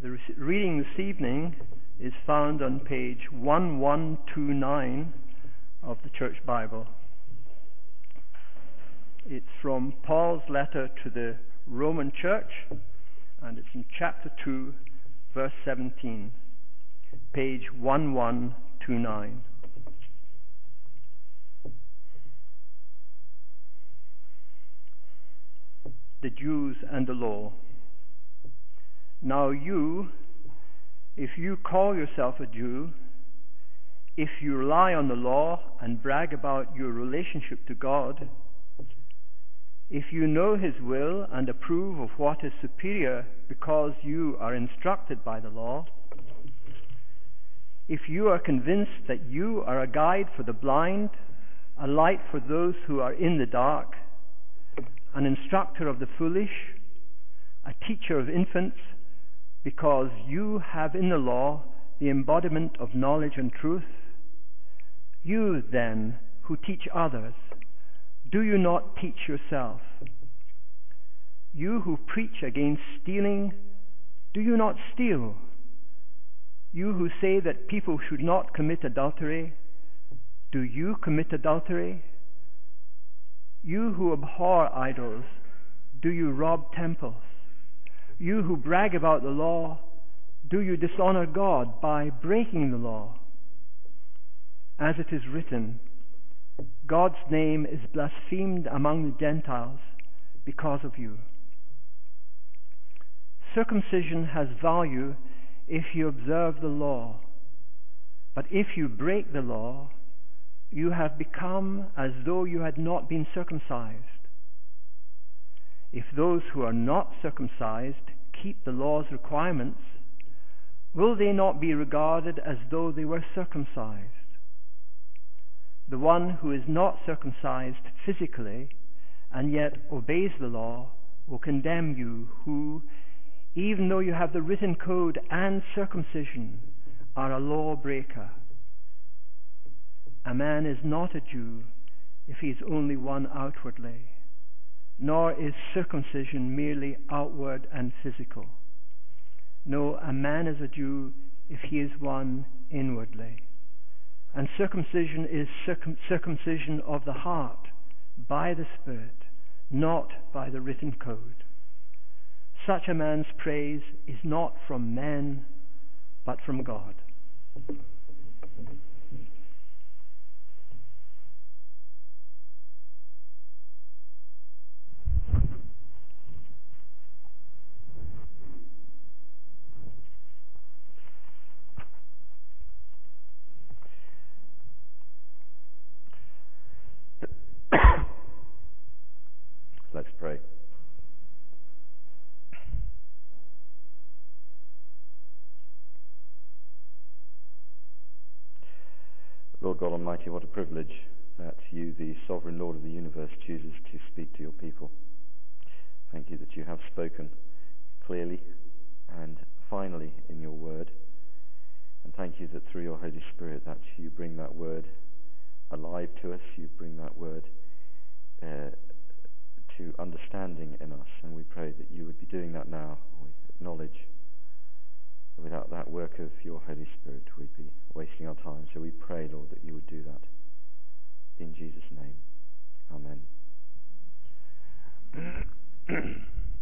The reading this evening is found on page 1129 of the Church Bible. It's from Paul's letter to the Roman Church, and it's in chapter 2, verse 17, page 1129. The Jews and the law. Now you, if you call yourself a Jew, if you rely on the law and brag about your relationship to God, if you know His will and approve of what is superior because you are instructed by the law, if you are convinced that you are a guide for the blind, a light for those who are in the dark, an instructor of the foolish, a teacher of infants, because you have in the law the embodiment of knowledge and truth, you then who teach others, do you not teach yourself? You who preach against stealing, do you not steal? You who say that people should not commit adultery, do you commit adultery? You who abhor idols, do you rob temples? You who brag about the law, do you dishonor God by breaking the law? As it is written, God's name is blasphemed among the Gentiles because of you. Circumcision has value if you observe the law, but if you break the law, you have become as though you had not been circumcised. If those who are not circumcised keep the law's requirements, will they not be regarded as though they were circumcised? The one who is not circumcised physically and yet obeys the law will condemn you who, even though you have the written code and circumcision, are a lawbreaker. A man is not a Jew if he is only one outwardly, nor is circumcision merely outward and physical. No, a man is a Jew if he is one inwardly. And circumcision is circumcision of the heart by the Spirit, not by the written code. Such a man's praise is not from men, but from God. Let's pray. Lord God Almighty, what a privilege that you, the sovereign Lord of the universe, chooses to speak to your people. Thank you that you have spoken clearly and finally in your word. And thank you that through your Holy Spirit that you bring that word alive to us, you bring that word to understanding in us, and we pray that you would be doing that now. We acknowledge that without that work of your Holy Spirit we'd be wasting our time, so we pray, Lord, that you would do that in Jesus' name. Amen.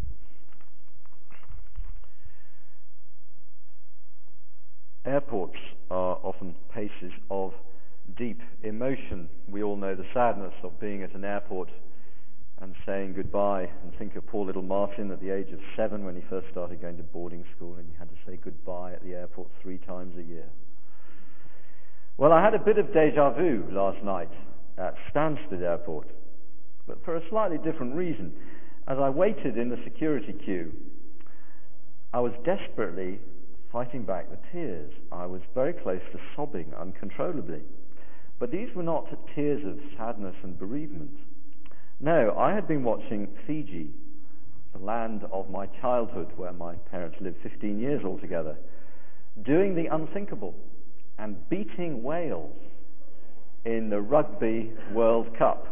Airports are often places of deep emotion. We all know the sadness of being at an airport and saying goodbye, and think of poor little Martin at the age of 7 when he first started going to boarding school, and he had to say goodbye at the airport 3 times a year. Well, I had a bit of deja vu last night at Stansted Airport, but for a slightly different reason. As I waited in the security queue, I was desperately fighting back the tears. I was very close to sobbing uncontrollably. But these were not tears of sadness and bereavement. No, I had been watching Fiji, the land of my childhood, where my parents lived 15 years altogether, doing the unthinkable and beating Wales in the Rugby World Cup.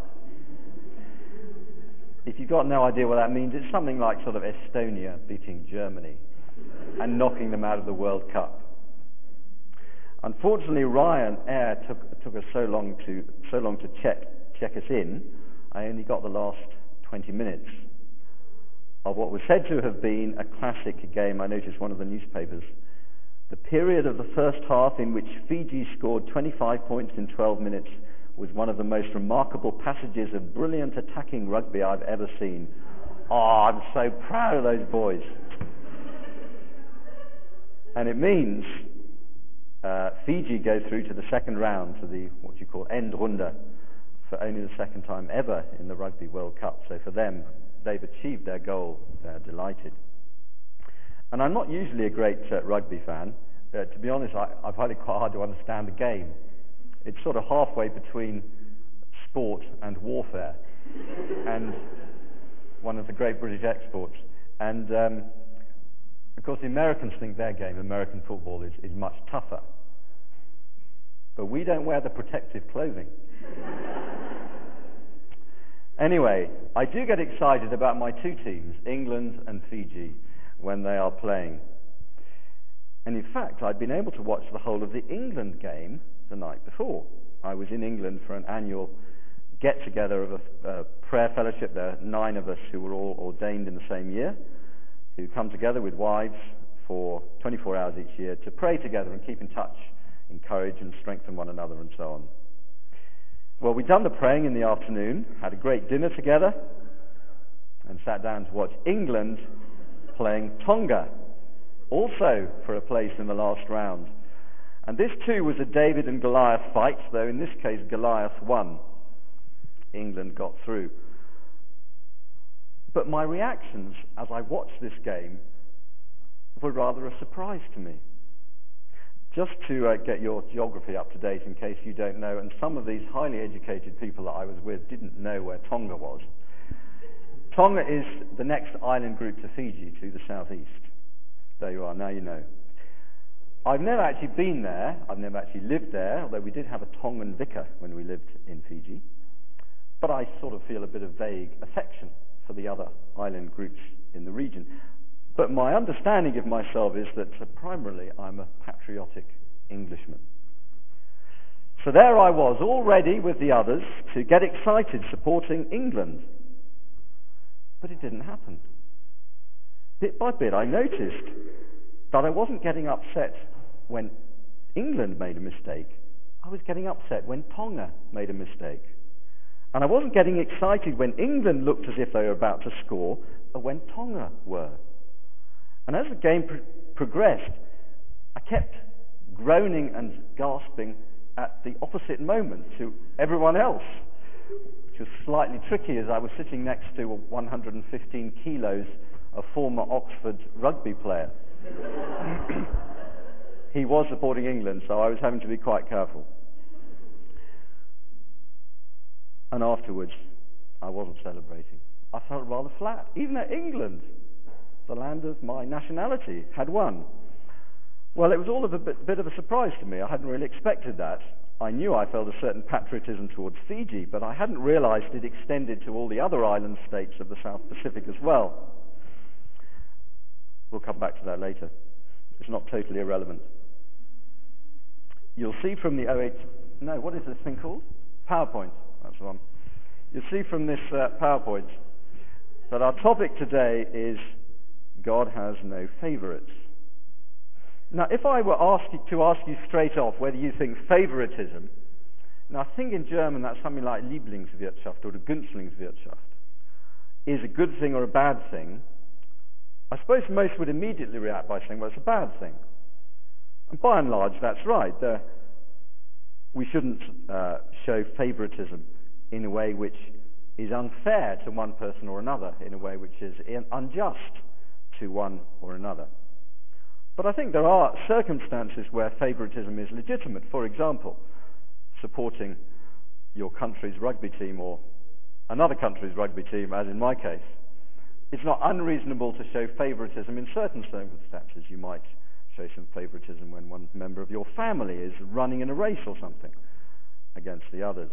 If you've got no idea what that means, it's something like sort of Estonia beating Germany. and knocking them out of the World Cup. Unfortunately, Ryanair took us so long to check us in. I only got the last 20 minutes of what was said to have been a classic game. I noticed one of the newspapers. The period of the first half in which Fiji scored 25 points in 12 minutes was one of the most remarkable passages of brilliant attacking rugby I've ever seen. Oh, I'm so proud of those boys. And it means Fiji go through to the second round, to the what you call Endrunde, for only the second time ever in the Rugby World Cup. So for them, they've achieved their goal. They're delighted. And I'm not usually a great rugby fan. To be honest, I find it quite hard to understand the game. It's sort of halfway between sport and warfare, and one of the great British exports. And of course, the Americans think their game, American football, is much tougher. But we don't wear the protective clothing. Anyway, I do get excited about my two teams, England and Fiji, when they are playing. And in fact, I'd been able to watch the whole of the England game the night before. I was in England for an annual get-together of a prayer fellowship. There are 9 of us who were all ordained in the same year, who come together with wives for 24 hours each year to pray together and keep in touch, encourage and strengthen one another and so on. Well, we'd done the praying in the afternoon, had a great dinner together, and sat down to watch England playing Tonga, also for a place in the last round. And this too was a David and Goliath fight, though in this case Goliath won. England got through. But my reactions as I watched this game were rather a surprise to me. Just to get your geography up to date in case you don't know, and some of these highly educated people that I was with didn't know where Tonga was. Tonga is the next island group to Fiji, to the southeast. There you are, now you know. I've never actually been there, I've never actually lived there, although we did have a Tongan vicar when we lived in Fiji. But I sort of feel a bit of vague affection for the other island groups in the region. But my understanding of myself is that primarily I'm a patriotic Englishman. So there I was, all ready with the others to get excited supporting England. But it didn't happen. Bit by bit I noticed that I wasn't getting upset when England made a mistake. I was getting upset when Tonga made a mistake. And I wasn't getting excited when England looked as if they were about to score, but when Tonga were. And as the game progressed, I kept groaning and gasping at the opposite moment to everyone else, which was slightly tricky as I was sitting next to a 115 kilos, a former Oxford rugby player. He was supporting England, so I was having to be quite careful. And afterwards, I wasn't celebrating. I felt rather flat, even at England, the land of my nationality, had won. Well, it was all a bit of a surprise to me. I hadn't really expected that. I knew I felt a certain patriotism towards Fiji, but I hadn't realized it extended to all the other island states of the South Pacific as well. We'll come back to that later. It's not totally irrelevant. You'll see from the what is this thing called? PowerPoint. That's the one. You'll see from this PowerPoint that our topic today is God has no favorites. Now, if I were to ask you straight off whether you think favoritism, now I think in German that's something like Lieblingswirtschaft or Günstlingswirtschaft, is a good thing or a bad thing, I suppose most would immediately react by saying, well, it's a bad thing. And by and large, that's right. We shouldn't show favoritism in a way which is unfair to one person or another, in a way which is unjust to one or another. But I think there are circumstances where favoritism is legitimate. For example, supporting your country's rugby team or another country's rugby team, as in my case. It's not unreasonable to show favoritism in certain circumstances. You might show some favoritism when one member of your family is running in a race or something against the others.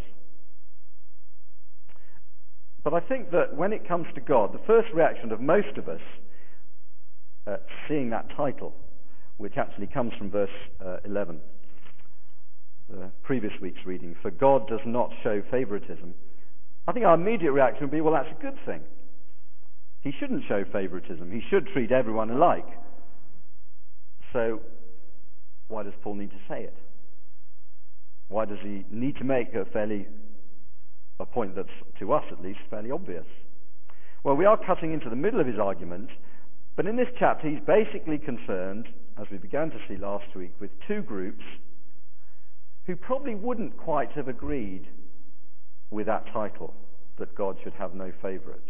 But I think that when it comes to God, the first reaction of most of us seeing that title, which actually comes from verse 11, the previous week's reading, "For God does not show favoritism," I think our immediate reaction would be, well, that's a good thing. He shouldn't show favoritism. He should treat everyone alike. So why does Paul need to say it? Why does he need to make a point that's, to us at least, fairly obvious? Well, we are cutting into the middle of his argument, but in this chapter he's basically concerned, as we began to see last week, with two groups who probably wouldn't quite have agreed with that title, that God should have no favourites.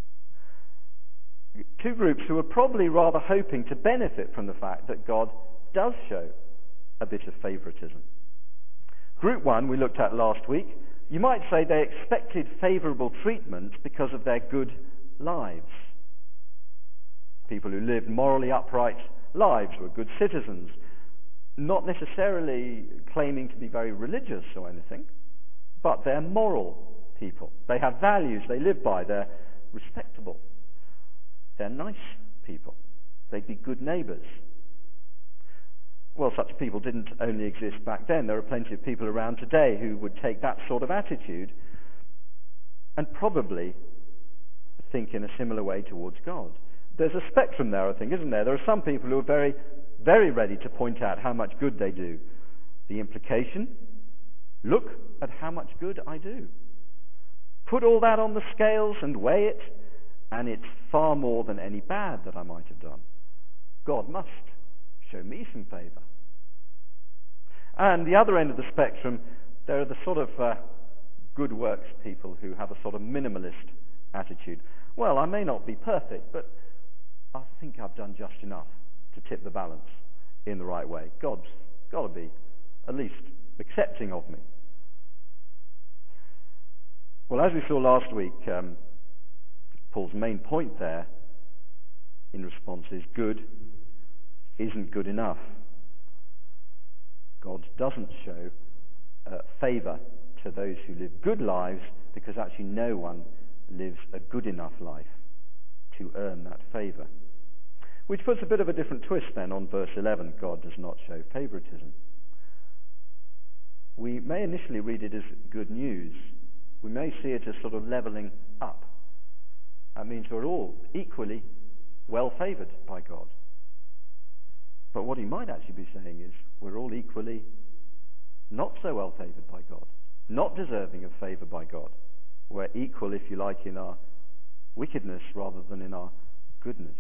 Two groups who are probably rather hoping to benefit from the fact that God does show a bit of favouritism. Group one, we looked at last week, you might say they expected favourable treatment because of their good lives. People who lived morally upright lives, were good citizens, not necessarily claiming to be very religious or anything, but they're moral people. They have values they live by. They're respectable. They're nice people. They'd be good neighbours. Well, such people didn't only exist back then. There are plenty of people around today who would take that sort of attitude and probably think in a similar way towards God. There's a spectrum there, I think, isn't there? There are some people who are very, very ready to point out how much good they do. The implication, look at how much good I do. Put all that on the scales and weigh it, and it's far more than any bad that I might have done. God must show me some favour. And the other end of the spectrum, there are the sort of good works people who have a sort of minimalist attitude. Well, I may not be perfect, but I think I've done just enough to tip the balance in the right way. God's got to be at least accepting of me. Well, as we saw last week, Paul's main point there in response is good isn't good enough. God doesn't show favour to those who live good lives, because actually no one lives a good enough life to earn that favour. Which puts a bit of a different twist then on verse 11, God does not show favouritism. We may initially read it as good news. We may see it as sort of levelling up. That means we're all equally well favoured by God. But what he might actually be saying is we're all equally not so well favoured by God, not deserving of favour by God. We're equal, if you like, in our wickedness rather than in our goodness.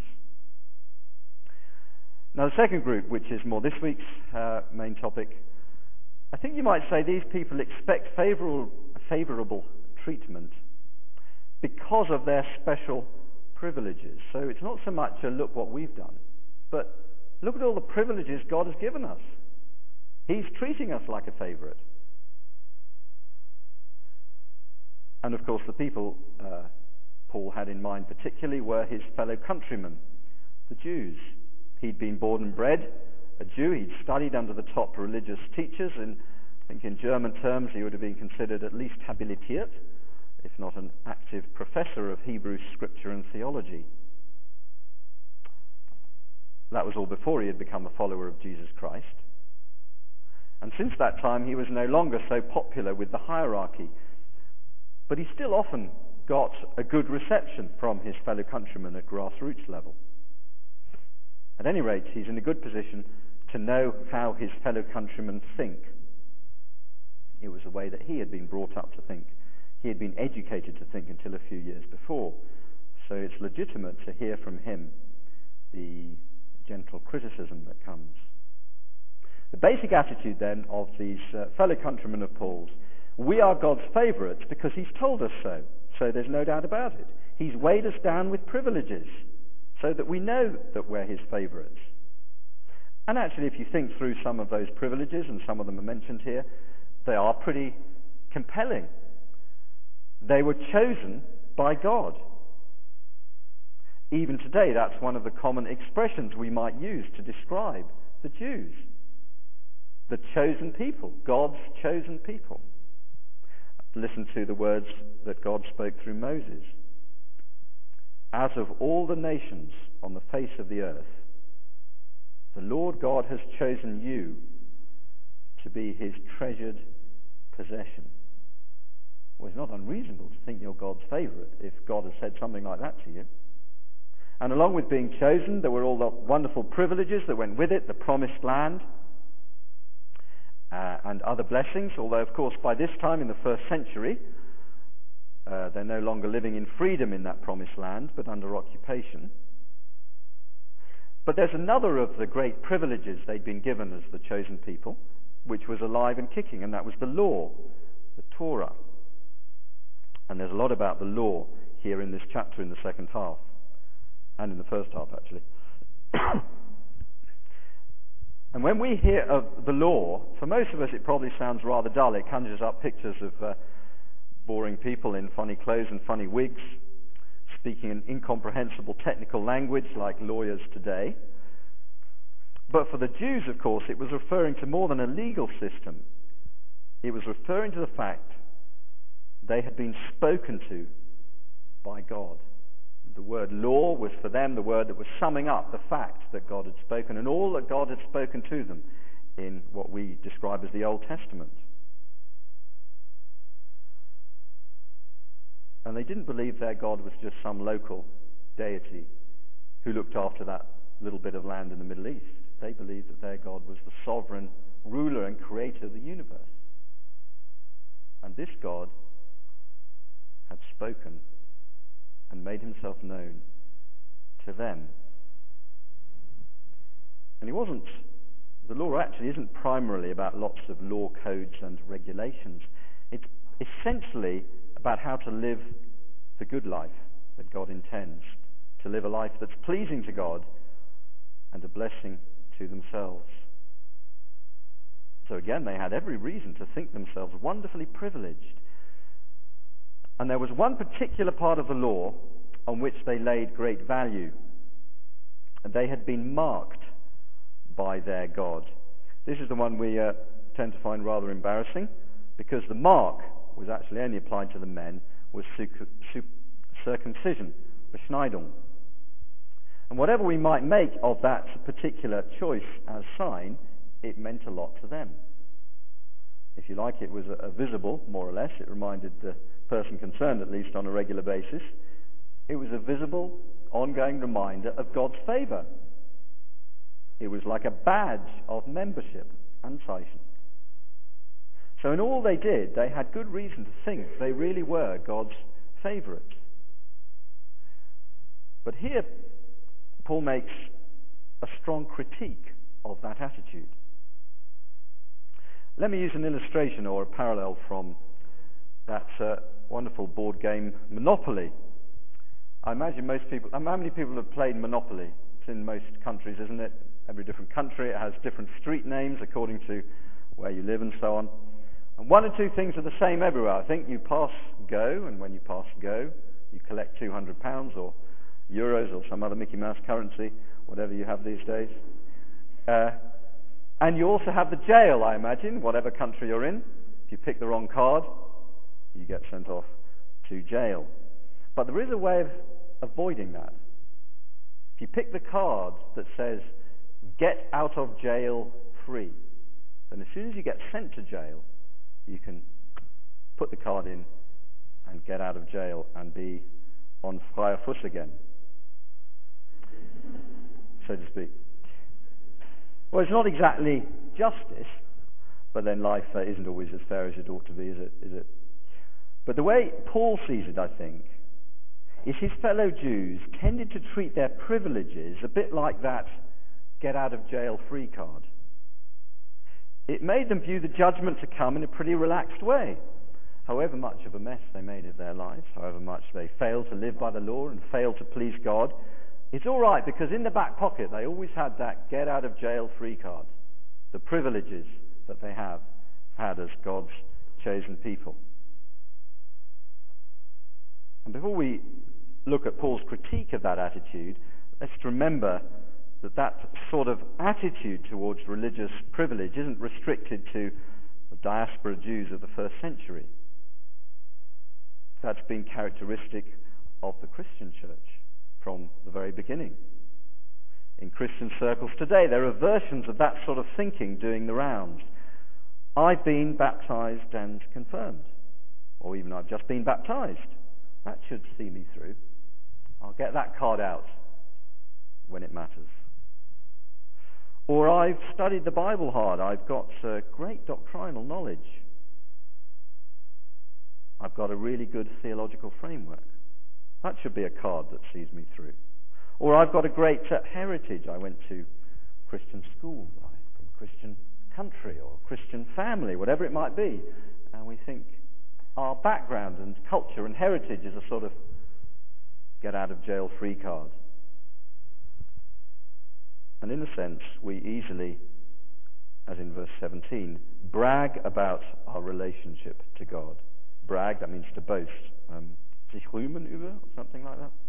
Now, the second group, which is more this week's main topic, I think you might say these people expect favourable treatment because of their special privileges. So it's not so much a look what we've done, but look at all the privileges God has given us. He's treating us like a favourite. And of course the people Paul had in mind particularly were his fellow countrymen, the Jews. He'd been born and bred a Jew. He'd studied under the top religious teachers, and I think in German terms he would have been considered at least habilitiert, if not an active professor of Hebrew scripture and theology. That was all before he had become a follower of Jesus Christ. And since that time he was no longer so popular with the hierarchy, but he still often got a good reception from his fellow countrymen at grassroots level. At any rate, he's in a good position to know how his fellow countrymen think. It was the way that he had been brought up to think. He had been educated to think until a few years before. So it's legitimate to hear from him the gentle criticism that comes. The basic attitude then of these fellow countrymen of Paul's, we are God's favourites because he's told us so. So there's no doubt about it. He's weighed us down with privileges so that we know that we're his favourites. And actually, if you think through some of those privileges, and some of them are mentioned here, they are pretty compelling. They were chosen by God. Even today, that's one of the common expressions we might use to describe the Jews. The chosen people, God's chosen people. Listen to the words that God spoke through Moses. Out of all the nations on the face of the earth, Lord God has chosen you to be his treasured possession. Well, it's not unreasonable to think you're God's favourite if God has said something like that to you. And along with being chosen, there were all the wonderful privileges that went with it, the promised land, and other blessings, although, of course, by this time in the first century, they're no longer living in freedom in that promised land, but under occupation. But there's another of the great privileges they'd been given as the chosen people, which was alive and kicking, and that was the law, the Torah. And there's a lot about the law here in this chapter in the second half, and in the first half, actually. And when we hear of the law, for most of us it probably sounds rather dull. It conjures up pictures of boring people in funny clothes and funny wigs, speaking an incomprehensible technical language like lawyers today. But for the Jews, of course, it was referring to more than a legal system. It was referring to the fact they had been spoken to by God. The word law was for them the word that was summing up the fact that God had spoken, and all that God had spoken to them in what we describe as the Old Testament. And they didn't believe their God was just some local deity who looked after that little bit of land in the Middle East. They believed that their God was the sovereign ruler and creator of the universe. And this God had spoken and made himself known to them. And the law actually isn't primarily about lots of law codes and regulations. It's essentially about how to live the good life that God intends, to live a life that's pleasing to God and a blessing to themselves. So again, they had every reason to think themselves wonderfully privileged. And there was one particular part of the law on which they laid great value. And they had been marked by their God. This is the one we tend to find rather embarrassing, because the mark was actually only applied to the men, was circumcision, Beschneidung. And whatever we might make of that particular choice as sign, it meant a lot to them. If you like, it was a visible, more or less, it reminded the person concerned, at least on a regular basis, it was a visible, ongoing reminder of God's favour. It was like a badge of membership, Anzeichen. So in all they did, they had good reason to think they really were God's favourites. But here, Paul makes a strong critique of that attitude. Let me use an illustration or a parallel from that wonderful board game Monopoly. I imagine most people, how many people have played Monopoly? It's in most countries, isn't it? Every different country, it has different street names according to where you live and so on. And one or two things are the same everywhere. I think you pass go, and when you pass go, you collect £200 or euros or some other Mickey Mouse currency, whatever you have these days. And you also have the jail, I imagine, whatever country you're in. If you pick the wrong card, you get sent off to jail. But there is a way of avoiding that. If you pick the card that says, get out of jail free, then as soon as you get sent to jail, you can put the card in and get out of jail and be on freier Fuß again, so to speak. Well, it's not exactly justice, but then life isn't always as fair as it ought to be, is it? But the way Paul sees it, I think, is his fellow Jews tended to treat their privileges a bit like that get out of jail free card. It made them view the judgment to come in a pretty relaxed way. However much of a mess they made of their lives, however much they failed to live by the law and failed to please God, it's all right, because in the back pocket they always had that get out of jail free card, the privileges that they have had as God's chosen people. And before we look at Paul's critique of that attitude, let's remember that that sort of attitude towards religious privilege isn't restricted to the diaspora Jews of the first century. That's been characteristic of the Christian church from the very beginning. in Christian circles today. There are versions of that sort of thinking doing the rounds. I've been baptized and confirmed, or even I've just been baptized. That should see me through. I'll get that card out when it matters. Or I've studied the Bible hard. I've got great doctrinal knowledge. I've got a really good theological framework. That should be a card that sees me through. Or I've got a great heritage. I went to Christian school, from a Christian country or Christian family, whatever it might be. And we think our background and culture and heritage is a sort of get-out-of-jail-free card. And in a sense, we easily, as in verse 17, brag about our relationship to God. Brag, that means to boast. Sich rühmen über, or something like that.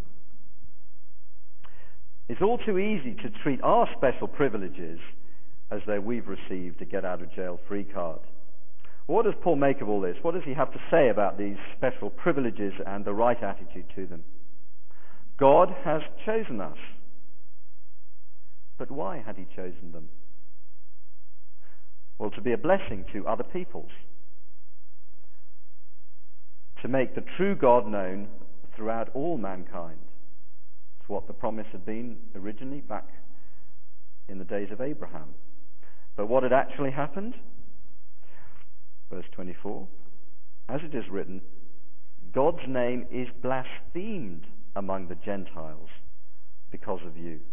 It's all too easy to treat our special privileges as though we've received a get-out-of-jail-free card. What does Paul make of all this? What does he have to say about these special privileges and the right attitude to them? God has chosen us. But why had he chosen them? Well, to be a blessing to other peoples. To make the true God known throughout all mankind. It's what the promise had been originally back in the days of Abraham. But what had actually happened? Verse 24, as it is written, God's name is blasphemed among the Gentiles because of you.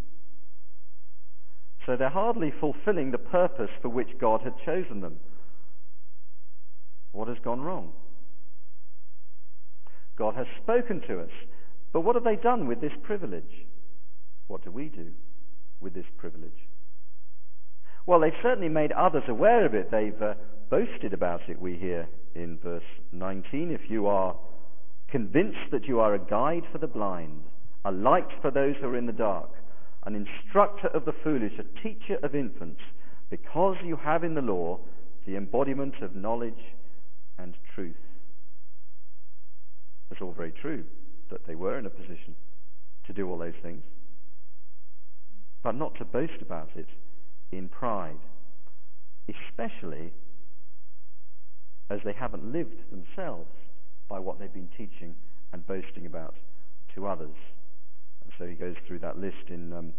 So they're hardly fulfilling the purpose for which God had chosen them. What has gone wrong? God has spoken to us, but what have they done with this privilege? What do we do with this privilege? Well, they've certainly made others aware of it. They've boasted about it, we hear in verse 19. If you are convinced that you are a guide for the blind, a light for those who are in the dark, an instructor of the foolish, a teacher of infants, because you have in the law the embodiment of knowledge and truth. It's all very true that they were in a position to do all those things, but not to boast about it in pride, especially as they haven't lived themselves by what they've been teaching and boasting about to others. And so he goes through that list in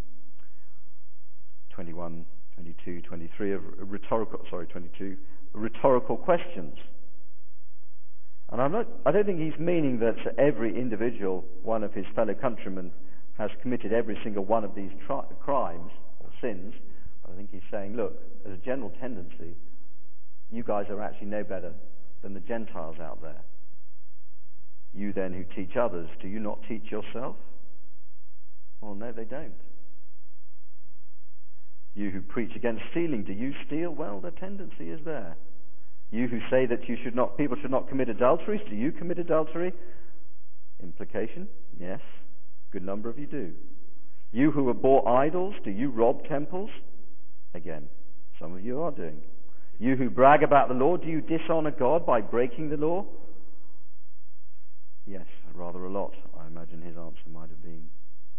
21, 22, 23 of rhetorical questions. And I don't think he's meaning that every individual one of his fellow countrymen has committed every single one of these crimes or sins. But I think he's saying, look, as a general tendency, you guys are actually no better than the Gentiles out there. You then who teach others, do you not teach yourself? Well, no, they don't. You who preach against stealing, do you steal? Well, the tendency is there. You who say that people should not commit adulteries, do you commit adultery? Implication, yes. Good number of you do. You who abhor idols, do you rob temples? Again, some of you are doing. You who brag about the law, do you dishonor God by breaking the law? Yes, rather a lot, I imagine his answer might have been.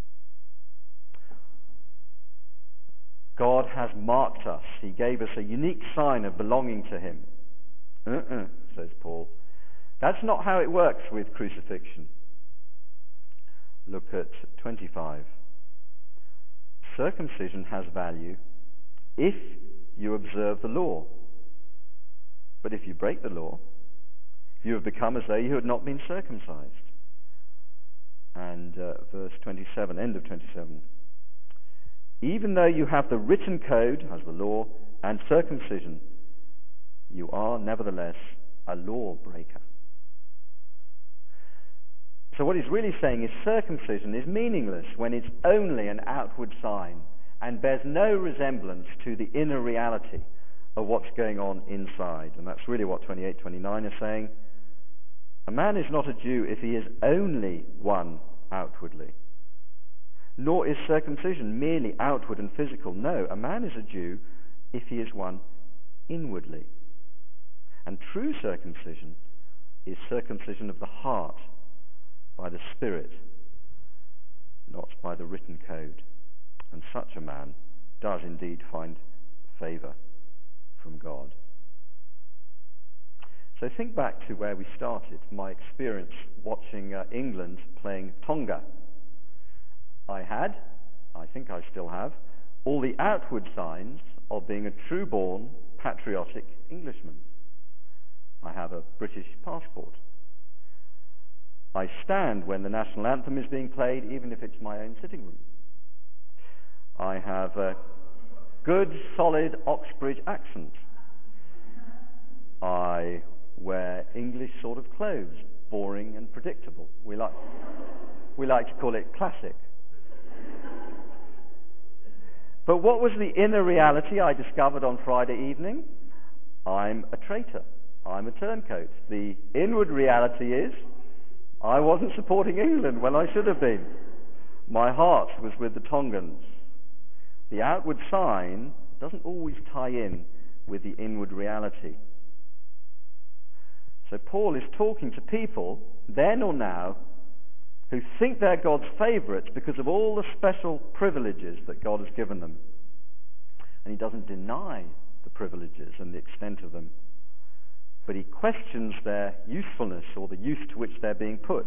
God has marked us. He gave us a unique sign of belonging to him. Says Paul. That's not how it works with crucifixion. Look at 25. Circumcision has value if you observe the law. But if you break the law, you have become as though you had not been circumcised. And verse 27, end of 27. Even though you have the written code, as the law, and circumcision, you are nevertheless a lawbreaker. So what he's really saying is circumcision is meaningless when it's only an outward sign and bears no resemblance to the inner reality of what's going on inside. And that's really what 28, 29 is saying. A man is not a Jew if he is only one outwardly. Nor is circumcision merely outward and physical. No, a man is a Jew if he is one inwardly. And true circumcision is circumcision of the heart by the Spirit, not by the written code. and such a man does indeed find favour from God. So think back to where we started, my experience watching England playing Tonga. I think I still have, all the outward signs of being a true-born, patriotic Englishman. I have a British passport. I stand when the national anthem is being played, even if it's my own sitting room. I have a good, solid Oxbridge accent. I wear English sort of clothes, boring and predictable. We like to call it classic. But what was the inner reality I discovered on Friday evening? I'm a traitor. I'm a turncoat. The inward reality is I wasn't supporting England when I should have been. My heart was with the Tongans. The outward sign doesn't always tie in with the inward reality. So Paul is talking to people, then or now, who think they're God's favourites because of all the special privileges that God has given them. And he doesn't deny the privileges and the extent of them, but he questions their usefulness or the use to which they're being put.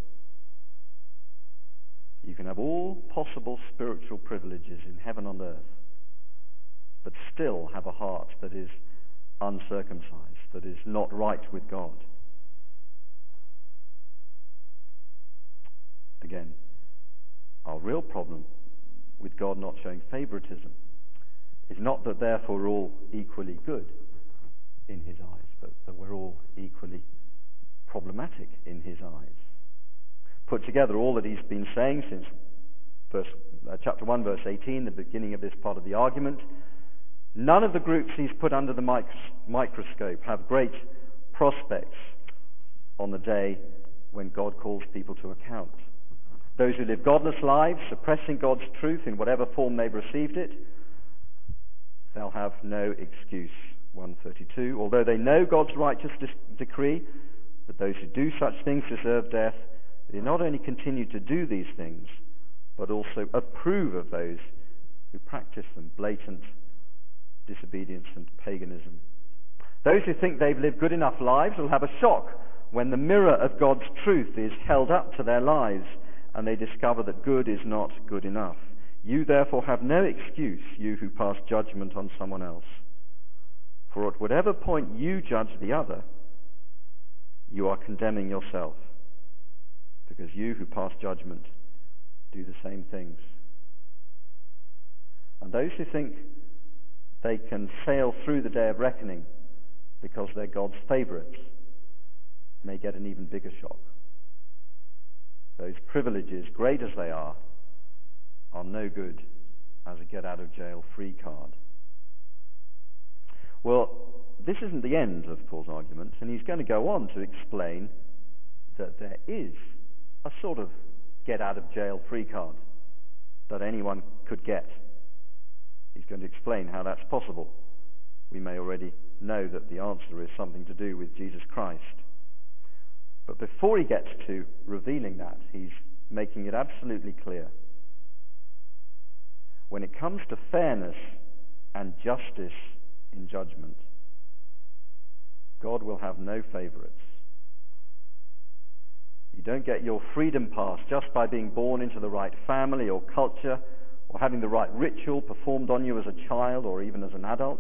You can have all possible spiritual privileges in heaven and earth, but still have a heart that is uncircumcised, that is not right with God. Again, our real problem with God not showing favoritism is not that therefore we're all equally good in his eyes, but that we're all equally problematic in his eyes. Put together all that he's been saying since chapter 1, verse 18, the beginning of this part of the argument, none of the groups he's put under the microscope have great prospects on the day when God calls people to account. Those who live godless lives, suppressing God's truth in whatever form they've received it, they'll have no excuse. 132. Although they know God's righteous decree that those who do such things deserve death, they not only continue to do these things, but also approve of those who practice them, blatant disobedience and paganism. Those who think they've lived good enough lives will have a shock when the mirror of God's truth is held up to their lives and they discover that good is not good enough. You therefore have no excuse, you who pass judgment on someone else. For at whatever point you judge the other, you are condemning yourself, because you who pass judgment do the same things. And those who think they can sail through the day of reckoning because they're God's favourites may get an even bigger shock. Those privileges, great as they are no good as a get-out-of-jail-free card. Well, this isn't the end of Paul's argument, and he's going to go on to explain that there is a sort of get-out-of-jail-free card that anyone could get. He's going to explain how that's possible. We may already know that the answer is something to do with Jesus Christ. But before he gets to revealing that, he's making it absolutely clear. When it comes to fairness and justice in judgment, God will have no favourites. You don't get your freedom pass just by being born into the right family or culture or having the right ritual performed on you as a child or even as an adult.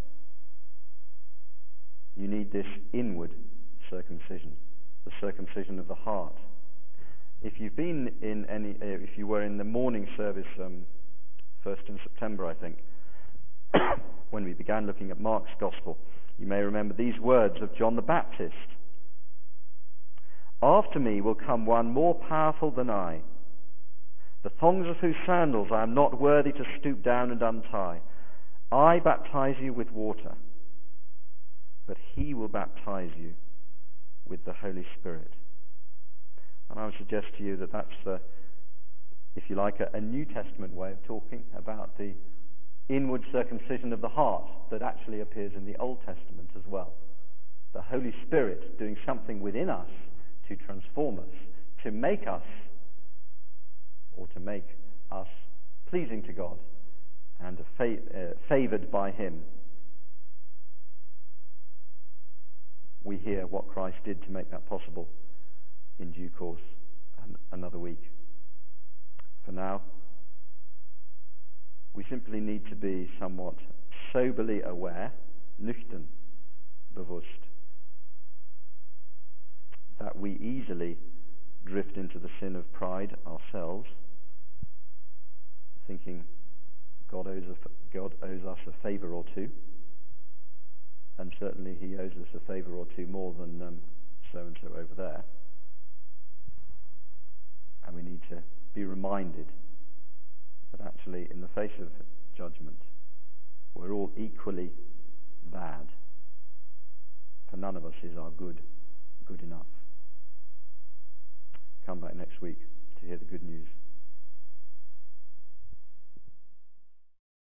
You need this inward circumcision, the circumcision of the heart. If you were in the morning service, first in September, I think, when we began looking at Mark's Gospel, you may remember these words of John the Baptist. After me will come one more powerful than I, the thongs of whose sandals I am not worthy to stoop down and untie. I baptize you with water, but he will baptize you with the Holy Spirit. And I would suggest to you that that's, if you like, a New Testament way of talking about the inward circumcision of the heart that actually appears in the Old Testament as well. The Holy Spirit doing something within us to transform us, to make us pleasing to God and favoured by Him, we hear what Christ did to make that possible in due course another week. For now, we simply need to be somewhat soberly aware, nüchtern, bewusst, that we easily drift into the sin of pride ourselves, thinking God owes us a favour or two, and certainly He owes us a favour or two more than so-and-so over there. And we need to be reminded that actually in the face of judgment, we're all equally bad, for none of us is our good enough. Come back next week to hear the good news.